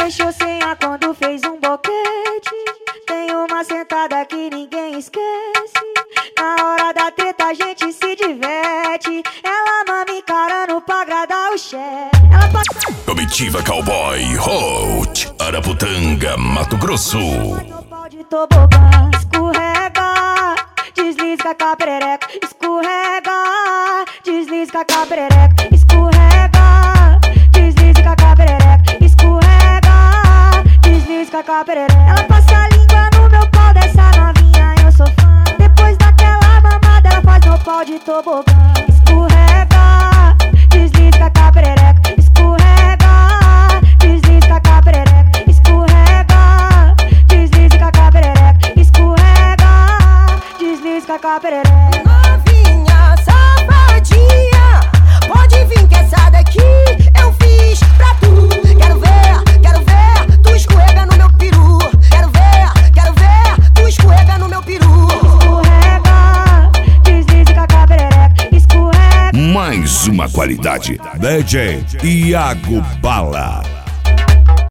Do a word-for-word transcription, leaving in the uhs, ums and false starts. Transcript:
deixou sem ar quando fez um boquete. Tem uma sentada que ninguém esquece. Na hora da treta a gente se diverte. Ela mama encarando pra agradar o chefe. Ela passa... Comitiva Cowboy Hot, Araputanga, Mato Grosso. No pau de tobogã, escorrega, desliza com a perereca. Escorrega, desliza com a perereca. Escorrega, desliza com a perereca. Escorrega, desliza com a perereca. Ela passa a língua no meu pau dessa novinha, eu sou fã. Depois daquela mamada ela faz no pau de tobogã. Escorrega, desliza com a perereca. Escorrega, desliza com a perereca. Escorrega, desliza com a perereca. Escorrega, desliza com a perereca. Novinha safadinha, pode vir que essa daqui eu fiz pra tu. Quero ver, quero ver, tu escorrega no meu peru. Quero ver, quero ver, tu escorrega no meu peru. Escorrega, desliza com a perereca. Escorrega. Mais uma qualidade, D J Iago Bala.